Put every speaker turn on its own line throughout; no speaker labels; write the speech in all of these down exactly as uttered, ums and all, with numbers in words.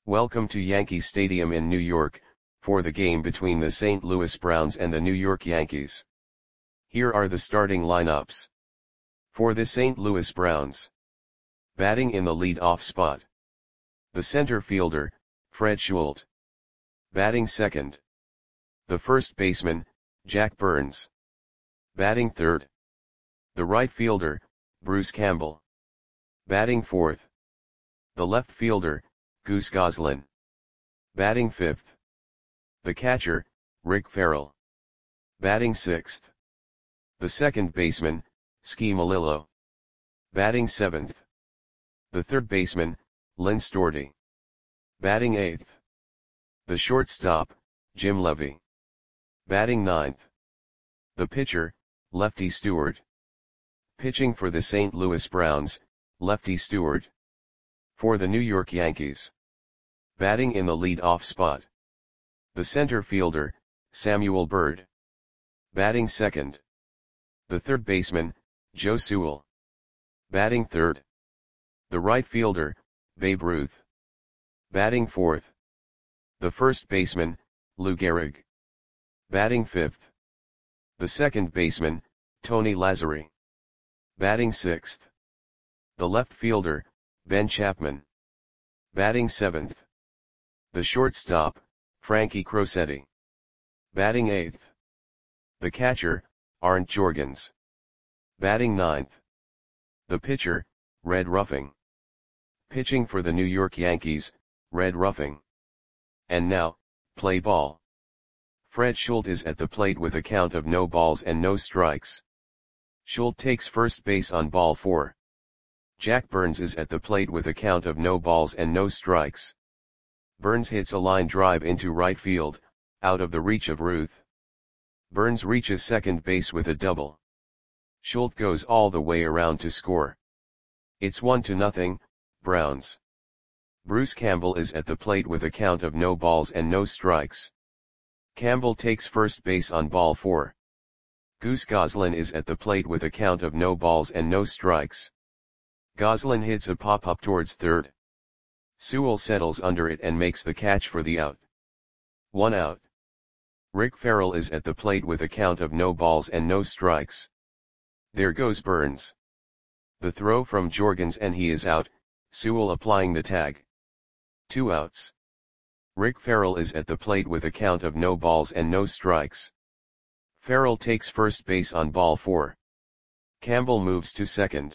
Welcome to Yankee Stadium in New York, for the game between the Saint Louis Browns and the New York Yankees. Here are the starting lineups. For the Saint Louis Browns. Batting in the lead-off spot. The center fielder, Fred Schulte. Batting second. The first baseman, Jack Burns. Batting third. The right fielder, Bruce Campbell. Batting fourth. The left fielder, Goose Goslin. Batting fifth. The catcher, Rick Ferrell. Batting sixth. The second baseman, Ski Melillo. Batting seventh. The third baseman, Lynn Storti. Batting eighth. The shortstop, Jim Levy. Batting ninth. The pitcher, Lefty Stewart. Pitching for the Saint Louis Browns, Lefty Stewart. For the New York Yankees. Batting in the lead-off spot. The center fielder, Samuel Byrd. Batting second. The third baseman, Joe Sewell. Batting third. The right fielder, Babe Ruth. Batting fourth. The first baseman, Lou Gehrig. Batting fifth. The second baseman, Tony Lazzeri. Batting sixth. The left fielder, Ben Chapman. Batting seventh. The shortstop, Frankie Crosetti. Batting eighth. The catcher, Arndt Jorgens. Batting ninth. The pitcher, Red Ruffing. Pitching for the New York Yankees, Red Ruffing. And now, play ball. Fred Schulte is at the plate with a count of no balls and no strikes. Schulte takes first base on ball four. Jack Burns is at the plate with a count of no balls and no strikes. Burns hits a line drive into right field, out of the reach of Ruth. Burns reaches second base with a double. Schulte goes all the way around to score. It's one to nothing, Browns. Bruce Campbell is at the plate with a count of no balls and no strikes. Campbell takes first base on ball four. Goose Goslin is at the plate with a count of no balls and no strikes. Goslin hits a pop-up towards third. Sewell settles under it and makes the catch for the out. One out. Rick Ferrell is at the plate with a count of no balls and no strikes. There goes Burns. The throw from Jorgens and he is out, Sewell applying the tag. Two outs. Rick Ferrell is at the plate with a count of no balls and no strikes. Ferrell takes first base on ball four. Campbell moves to second.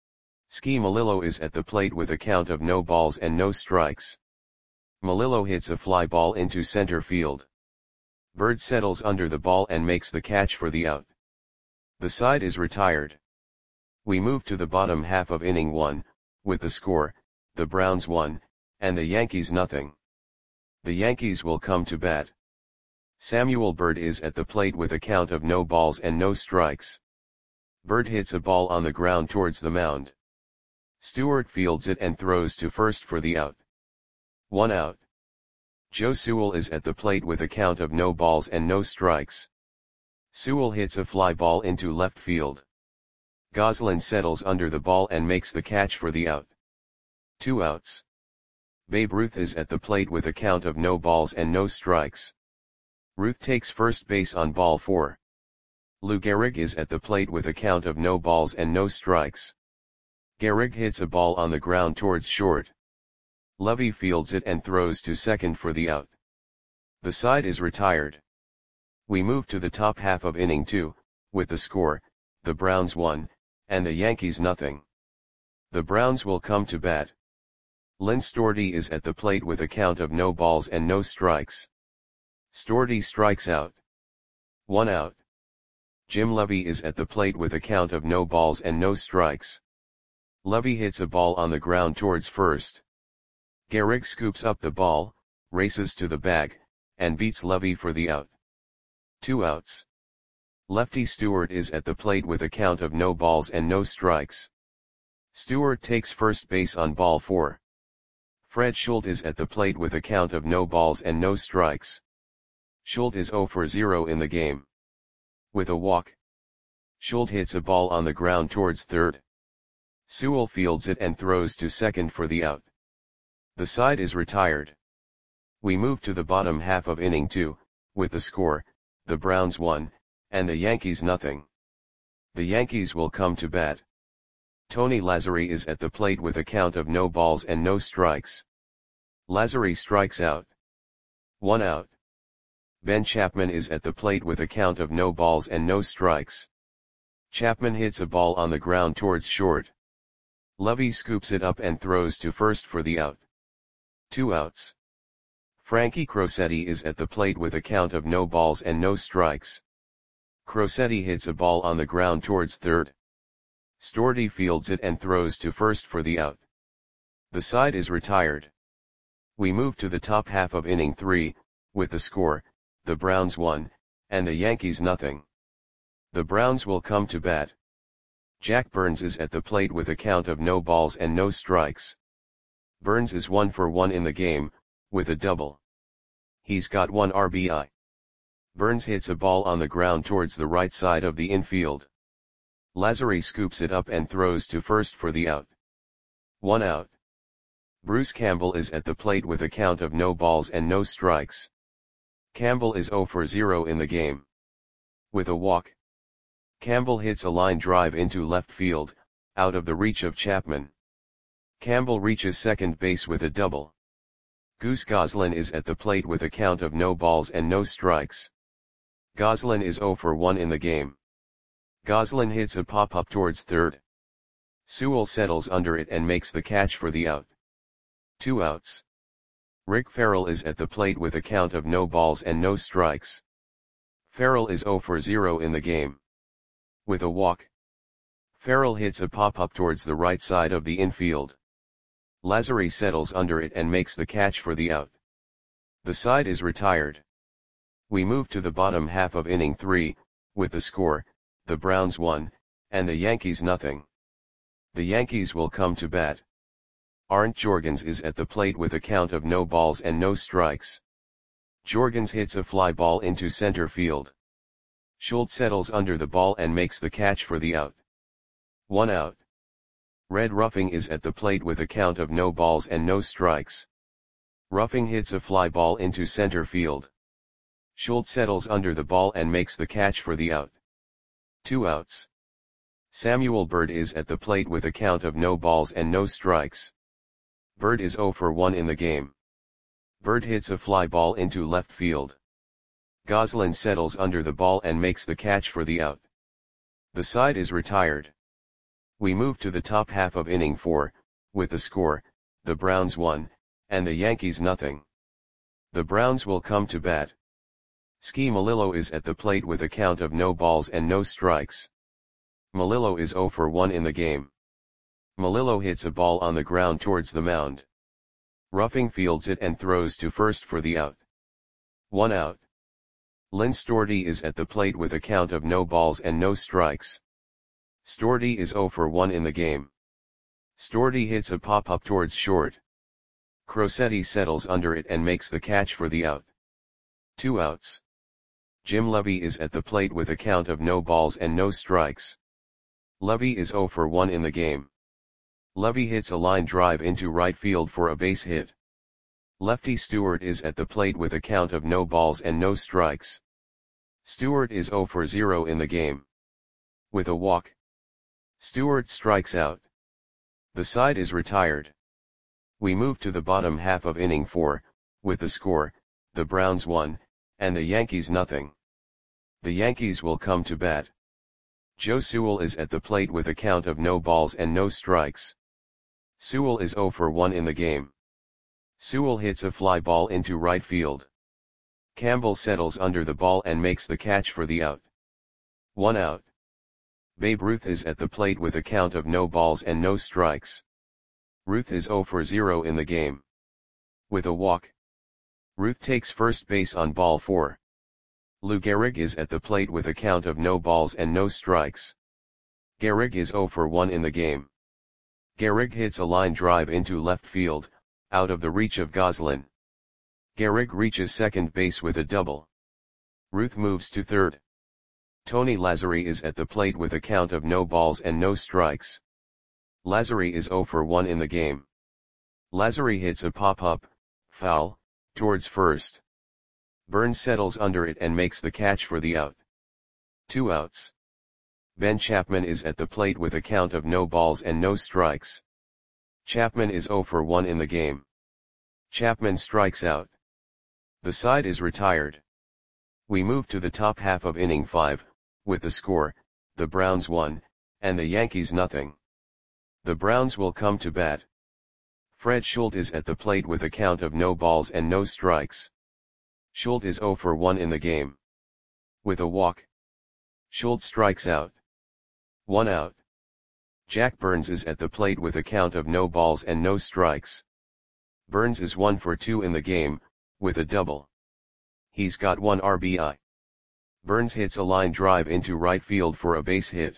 Ski Melillo is at the plate with a count of no balls and no strikes. Melillo hits a fly ball into center field. Byrd settles under the ball and makes the catch for the out. The side is retired. We move to the bottom half of inning one, with the score, the Browns one, and the Yankees nothing. The Yankees will come to bat. Samuel Byrd is at the plate with a count of no balls and no strikes. Byrd hits a ball on the ground towards the mound. Stewart fields it and throws to first for the out. One out. Joe Sewell is at the plate with a count of no balls and no strikes. Sewell hits a fly ball into left field. Goslin settles under the ball and makes the catch for the out. Two outs. Babe Ruth is at the plate with a count of no balls and no strikes. Ruth takes first base on ball four. Lou Gehrig is at the plate with a count of no balls and no strikes. Gehrig hits a ball on the ground towards short. Levy fields it and throws to second for the out. The side is retired. We move to the top half of inning two, with the score, the Browns one, and the Yankees nothing. The Browns will come to bat. Lynn Storti is at the plate with a count of no balls and no strikes. Storti strikes out. One out. Jim Levy is at the plate with a count of no balls and no strikes. Levy hits a ball on the ground towards first. Gehrig scoops up the ball, races to the bag, and beats Levy for the out. Two outs. Lefty Stewart is at the plate with a count of no balls and no strikes. Stewart takes first base on ball four. Fred Schulte is at the plate with a count of no balls and no strikes. Schulte is zero for zero in the game. With a walk. Schulte hits a ball on the ground towards third. Sewell fields it and throws to second for the out. The side is retired. We move to the bottom half of inning two, with the score, the Browns one, and the Yankees nothing. The Yankees will come to bat. Tony Lazzeri is at the plate with a count of no balls and no strikes. Lazzeri strikes out. One out. Ben Chapman is at the plate with a count of no balls and no strikes. Chapman hits a ball on the ground towards short. Lovey scoops it up and throws to first for the out. Two outs. Frankie Crosetti is at the plate with a count of no balls and no strikes. Crosetti hits a ball on the ground towards third. Storti fields it and throws to first for the out. The side is retired. We move to the top half of inning three, with the score, the Browns one, and the Yankees nothing. The Browns will come to bat. Jack Burns is at the plate with a count of no balls and no strikes. Burns is one for one in the game, with a double. He's got one R B I. Burns hits a ball on the ground towards the right side of the infield. Lazzeri scoops it up and throws to first for the out. One out. Bruce Campbell is at the plate with a count of no balls and no strikes. Campbell is zero for zero in the game. With a walk. Campbell hits a line drive into left field, out of the reach of Chapman. Campbell reaches second base with a double. Goose Goslin is at the plate with a count of no balls and no strikes. Goslin is zero for one in the game. Goslin hits a pop-up towards third. Sewell settles under it and makes the catch for the out. Two outs. Rick Farrell is at the plate with a count of no balls and no strikes. Farrell is zero for zero in the game. With a walk. Farrell hits a pop-up towards the right side of the infield. Lazzeri settles under it and makes the catch for the out. The side is retired. We move to the bottom half of inning three, with the score, the Browns one, and the Yankees nothing. The Yankees will come to bat. Arndt Jorgens is at the plate with a count of no balls and no strikes. Jorgens hits a fly ball into center field. Schultz settles under the ball and makes the catch for the out. One out. Red Ruffing is at the plate with a count of no balls and no strikes. Ruffing hits a fly ball into center field. Schultz settles under the ball and makes the catch for the out. Two outs. Samuel Bird is at the plate with a count of no balls and no strikes. Bird is zero for one in the game. Bird hits a fly ball into left field. Goslin settles under the ball and makes the catch for the out. The side is retired. We move to the top half of inning four, with the score, the Browns one, and the Yankees nothing. The Browns will come to bat. Ski Melillo is at the plate with a count of no balls and no strikes. Melillo is zero for one in the game. Melillo hits a ball on the ground towards the mound. Ruffing fields it and throws to first for the out. One out. Lynn Storti is at the plate with a count of no balls and no strikes. Storti is zero for one in the game. Storti hits a pop-up towards short. Crosetti settles under it and makes the catch for the out. Two outs. Jim Levy is at the plate with a count of no balls and no strikes. Levy is zero for one in the game. Levy hits a line drive into right field for a base hit. Lefty Stewart is at the plate with a count of no balls and no strikes. Stewart is zero for zero in the game. With a walk. Stewart strikes out. The side is retired. We move to the bottom half of inning four, with the score, the Browns one, and the Yankees nothing. The Yankees will come to bat. Joe Sewell is at the plate with a count of no balls and no strikes. Sewell is zero for one in the game. Sewell hits a fly ball into right field. Campbell settles under the ball and makes the catch for the out. One out. Babe Ruth is at the plate with a count of no balls and no strikes. Ruth is zero for zero in the game. With a walk. Ruth takes first base on ball four. Lou Gehrig is at the plate with a count of no balls and no strikes. Gehrig is zero for one in the game. Gehrig hits a line drive into left field, out of the reach of Goslin. Gehrig reaches second base with a double. Ruth moves to third. Tony Lazzeri is at the plate with a count of no balls and no strikes. Lazzeri is zero for one in the game. Lazary hits a pop-up, foul, towards first. Burns settles under it and makes the catch for the out. Two outs. Ben Chapman is at the plate with a count of no balls and no strikes. Chapman is oh for one in the game. Chapman strikes out. The side is retired. We move to the top half of inning five, with the score, the Browns one, and the Yankees nothing. The Browns will come to bat. Fred Schultz is at the plate with a count of no balls and no strikes. Schultz is oh for one in the game. With a walk, Schultz strikes out. One out. Jack Burns is at the plate with a count of no balls and no strikes. Burns is one for two in the game, with a double. He's got one R B I. Burns hits a line drive into right field for a base hit.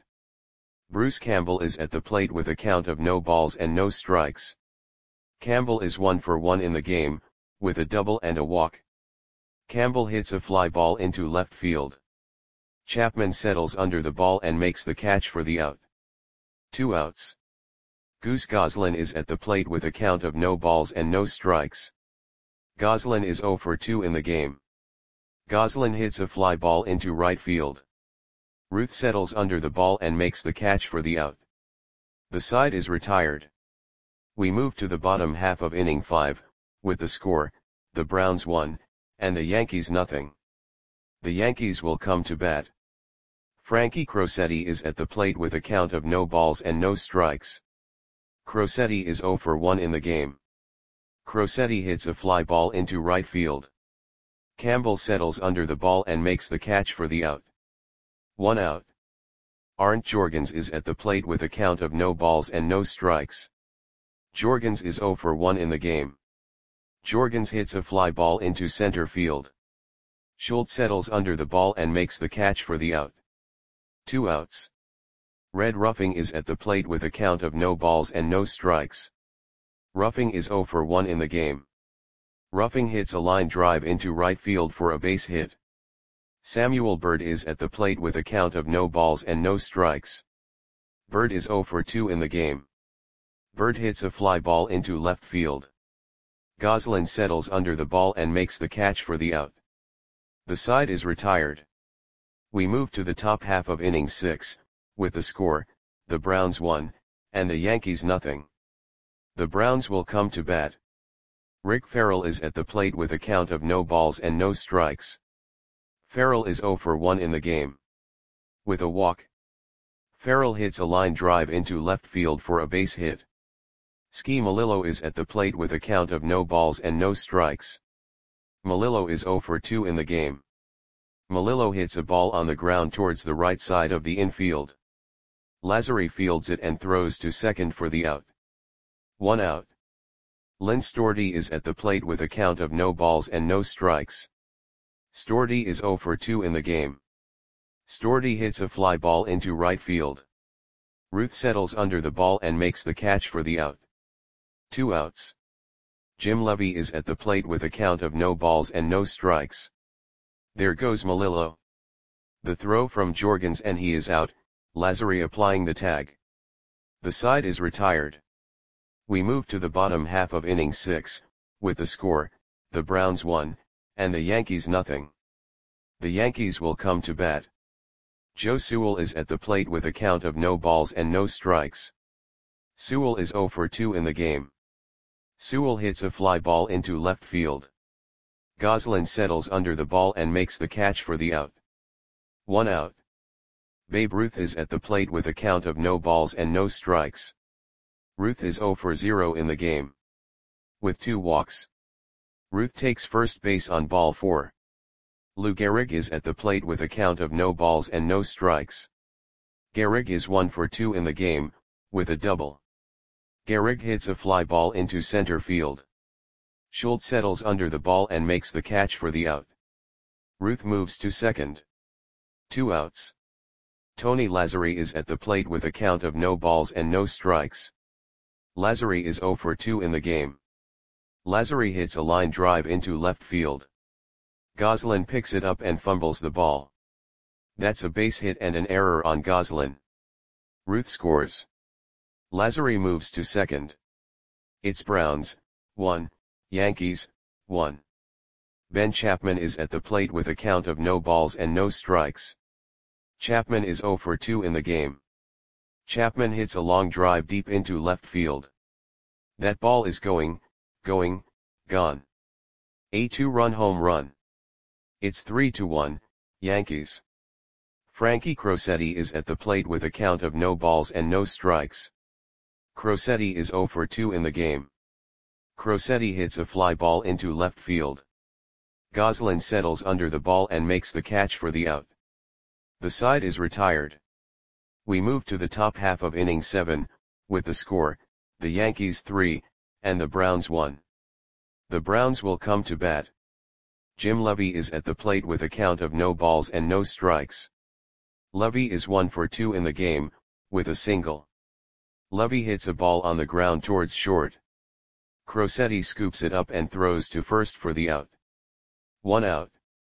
Bruce Campbell is at the plate with a count of no balls and no strikes. Campbell is one for one in the game, with a double and a walk. Campbell hits a fly ball into left field. Chapman settles under the ball and makes the catch for the out. Two outs. Goose Goslin is at the plate with a count of no balls and no strikes. Goslin is oh for two in the game. Goslin hits a fly ball into right field. Ruth settles under the ball and makes the catch for the out. The side is retired. We move to the bottom half of inning five, with the score, the Browns one, and the Yankees nothing. The Yankees will come to bat. Frankie Crosetti is at the plate with a count of no balls and no strikes. Crosetti is oh for one in the game. Crosetti hits a fly ball into right field. Campbell settles under the ball and makes the catch for the out. One out. Arndt Jorgens is at the plate with a count of no balls and no strikes. Jorgens is oh for one in the game. Jorgens hits a fly ball into center field. Schultz settles under the ball and makes the catch for the out. Two outs. Red Ruffing is at the plate with a count of no balls and no strikes. Ruffing is oh for one in the game. Ruffing hits a line drive into right field for a base hit. Samuel Bird is at the plate with a count of no balls and no strikes. Bird is oh for two in the game. Bird hits a fly ball into left field. Goslin settles under the ball and makes the catch for the out. The side is retired. We move to the top half of inning six, with the score, the Browns one, and the Yankees nothing. The Browns will come to bat. Rick Farrell is at the plate with a count of no balls and no strikes. Farrell is oh for one in the game. With a walk, Farrell hits a line drive into left field for a base hit. Ski Melillo is at the plate with a count of no balls and no strikes. Melillo is oh for two in the game. Melillo hits a ball on the ground towards the right side of the infield. Lazary fields it and throws to second for the out. One out. Lynn Storti is at the plate with a count of no balls and no strikes. Storti is oh for two in the game. Storti hits a fly ball into right field. Ruth settles under the ball and makes the catch for the out. Two outs. Jim Levy is at the plate with a count of no balls and no strikes. There goes Melillo. The throw from Jorgens and he is out, Lazary applying the tag. The side is retired. We move to the bottom half of inning six, with the score, the Browns one, and the Yankees nothing. The Yankees will come to bat. Joe Sewell is at the plate with a count of no balls and no strikes. Sewell is oh for two in the game. Sewell hits a fly ball into left field. Goslin settles under the ball and makes the catch for the out. One out. Babe Ruth is at the plate with a count of no balls and no strikes. Ruth is oh for zero in the game. With two walks, Ruth takes first base on ball four. Lou Gehrig is at the plate with a count of no balls and no strikes. Gehrig is one for two in the game, with a double. Gehrig hits a fly ball into center field. Schultz settles under the ball and makes the catch for the out. Ruth moves to second. Two outs. Tony Lazary is at the plate with a count of no balls and no strikes. Lazary is oh for two in the game. Lazary hits a line drive into left field. Goslin picks it up and fumbles the ball. That's a base hit and an error on Goslin. Ruth scores. Lazary moves to second. It's Browns, one, Yankees, one. Ben Chapman is at the plate with a count of no balls and no strikes. Chapman is zero for two in the game. Chapman hits a long drive deep into left field. That ball is going, going, gone. A two-run home run. It's three to one, Yankees. Frankie Crosetti is at the plate with a count of no balls and no strikes. Crosetti is zero for two in the game. Crosetti hits a fly ball into left field. Goslin settles under the ball and makes the catch for the out. The side is retired. We move to the top half of inning seven, with the score, the Yankees three, and the Browns one. The Browns will come to bat. Jim Levy is at the plate with a count of no balls and no strikes. Levy is one for two in the game, with a single. Levy hits a ball on the ground towards short. Crosetti scoops it up and throws to first for the out. One out.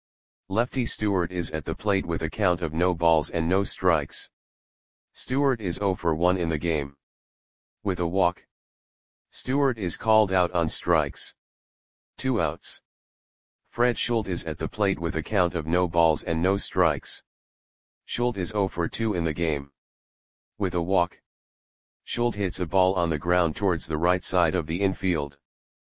Lefty Stewart is at the plate with a count of no balls and no strikes. Stewart is zero for one in the game. With a walk. Stewart is called out on strikes. Two outs. Fred Schultz is at the plate with a count of no balls and no strikes. Schultz is zero for two in the game. With a walk. Schultz hits a ball on the ground towards the right side of the infield.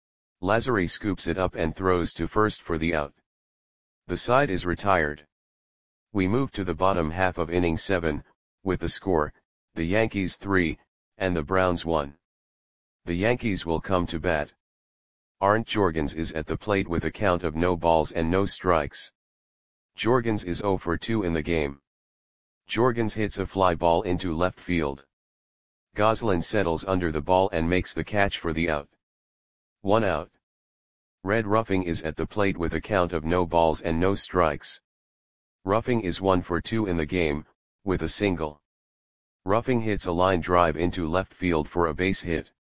Lazzari scoops it up and throws to first for the out. The side is retired. We move to the bottom half of inning seven, with the score, the Yankees three, and the Browns one. The Yankees will come to bat. Arndt Jorgens is at the plate with a count of no balls and no strikes. Jorgens is zero for two in the game. Jorgens hits a fly ball into left field. Goslin settles under the ball and makes the catch for the out. One out. Red Ruffing is at the plate with a count of no balls and no strikes. Ruffing is one for two in the game, with a single. Ruffing hits a line drive into left field for a base hit.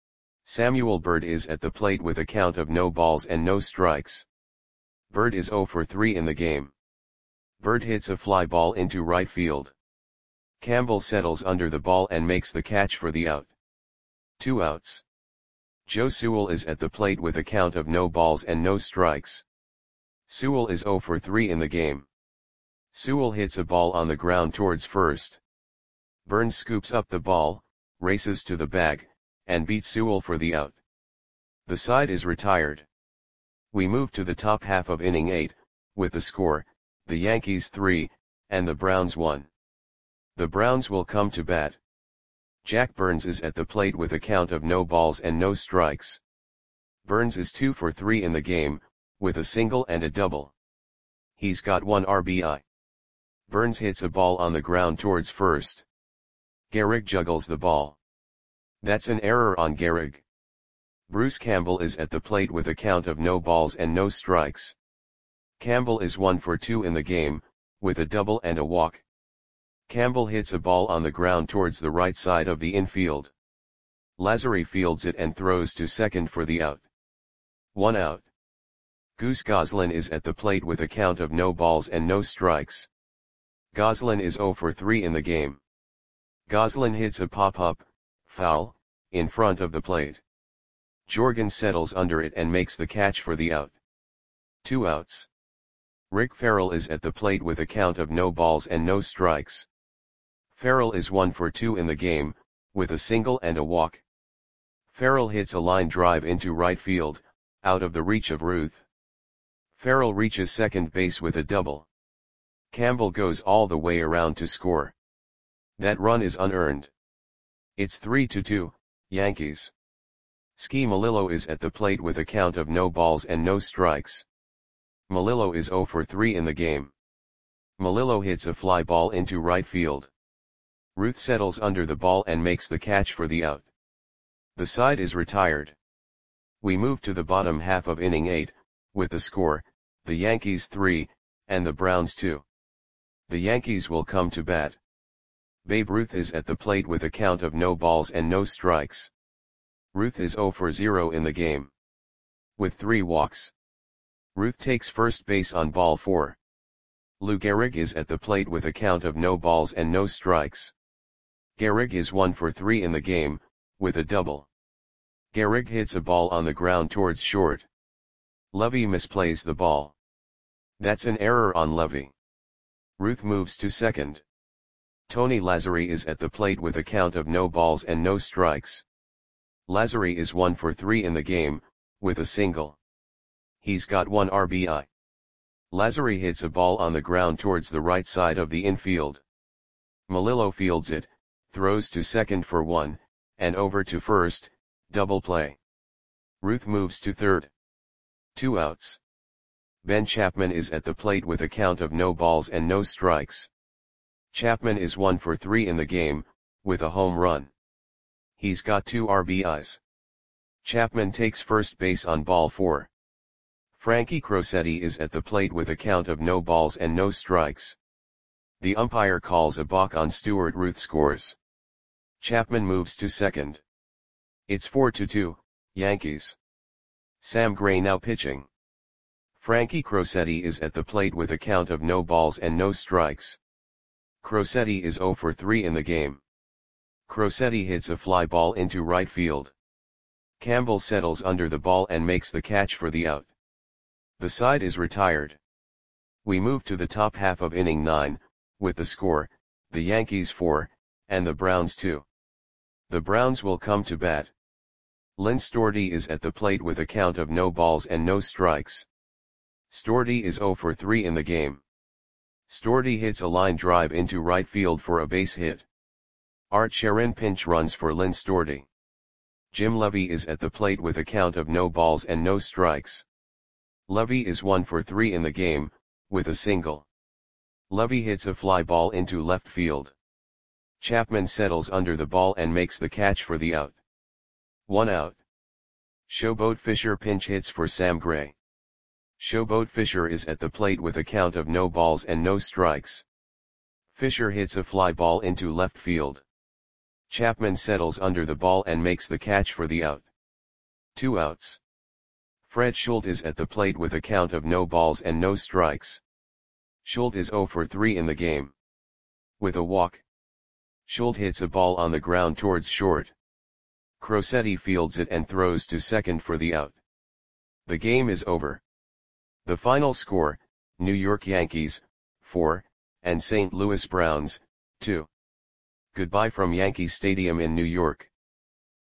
Samuel Bird is at the plate with a count of no balls and no strikes. Bird is zero for three in the game. Bird hits a fly ball into right field. Campbell settles under the ball and makes the catch for the out. Two outs. Joe Sewell is at the plate with a count of no balls and no strikes. Sewell is zero for three in the game. Sewell hits a ball on the ground towards first. Burns scoops up the ball, races to the bag, and beats Sewell for the out. The side is retired. We move to the top half of inning eight, with the score, the Yankees three, and the Browns one. The Browns will come to bat. Jack Burns is at the plate with a count of no balls and no strikes. Burns is two for three in the game, with a single and a double. He's got one R B I. Burns hits a ball on the ground towards first. Gehrig juggles the ball. That's an error on Gehrig. Bruce Campbell is at the plate with a count of no balls and no strikes. Campbell is one for two in the game, with a double and a walk. Campbell hits a ball on the ground towards the right side of the infield. Lazzari fields it and throws to second for the out. One out. Goose Goslin is at the plate with a count of no balls and no strikes. Goslin is zero for three in the game. Goslin hits a pop-up, foul, in front of the plate. Jorgens settles under it and makes the catch for the out. Two outs. Rick Farrell is at the plate with a count of no balls and no strikes. Farrell is one for two in the game, with a single and a walk. Farrell hits a line drive into right field, out of the reach of Ruth. Farrell reaches second base with a double. Campbell goes all the way around to score. That run is unearned. It's three to two, Yankees. Ski Melillo is at the plate with a count of no balls and no strikes. Melillo is zero for three in the game. Melillo hits a fly ball into right field. Ruth settles under the ball and makes the catch for the out. The side is retired. We move to the bottom half of inning eight, with the score, the Yankees three, and the Browns two. The Yankees will come to bat. Babe Ruth is at the plate with a count of no balls and no strikes. Ruth is zero for zero in the game. With three walks. Ruth takes first base on ball four. Lou Gehrig is at the plate with a count of no balls and no strikes. Gehrig is one for three in the game, with a double. Gehrig hits a ball on the ground towards short. Levy misplays the ball. That's an error on Levy. Ruth moves to second. Tony Lazzari is at the plate with a count of no balls and no strikes. Lazzari is one for three in the game, with a single. He's got one R B I. Lazzari hits a ball on the ground towards the right side of the infield. Melillo fields it, throws to second for one, and over to first, double play. Ruth moves to third. Two outs. Ben Chapman is at the plate with a count of no balls and no strikes. Chapman is one for three in the game, with a home run. He's got two R B Is. Chapman takes first base on ball four. Frankie Crosetti is at the plate with a count of no balls and no strikes. The umpire calls a balk on Stewart. Ruth scores. Chapman moves to second. It's four to two, Yankees. Sam Gray now pitching. Frankie Crosetti is at the plate with a count of no balls and no strikes. Crosetti is zero for three in the game. Crosetti hits a fly ball into right field. Campbell settles under the ball and makes the catch for the out. The side is retired. We move to the top half of inning nine, with the score, the Yankees four, and the Browns two. The Browns will come to bat. Lynn Storti is at the plate with a count of no balls and no strikes. Storti is zero for three in the game. Storti hits a line drive into right field for a base hit. Art Sharon pinch runs for Lynn Storti. Jim Levy is at the plate with a count of no balls and no strikes. Levy is one for three in the game, with a single. Levy hits a fly ball into left field. Chapman settles under the ball and makes the catch for the out. One out. Showboat Fisher pinch hits for Sam Gray. Showboat Fisher is at the plate with a count of no balls and no strikes. Fisher hits a fly ball into left field. Chapman settles under the ball and makes the catch for the out. Two outs. Fred Schultz is at the plate with a count of no balls and no strikes. Schultz is zero for three in the game. With a walk. Schultz hits a ball on the ground towards short. Crosetti fields it and throws to second for the out. The game is over. The final score, New York Yankees, four, and Saint Louis Browns, two. Goodbye from Yankee Stadium in New York.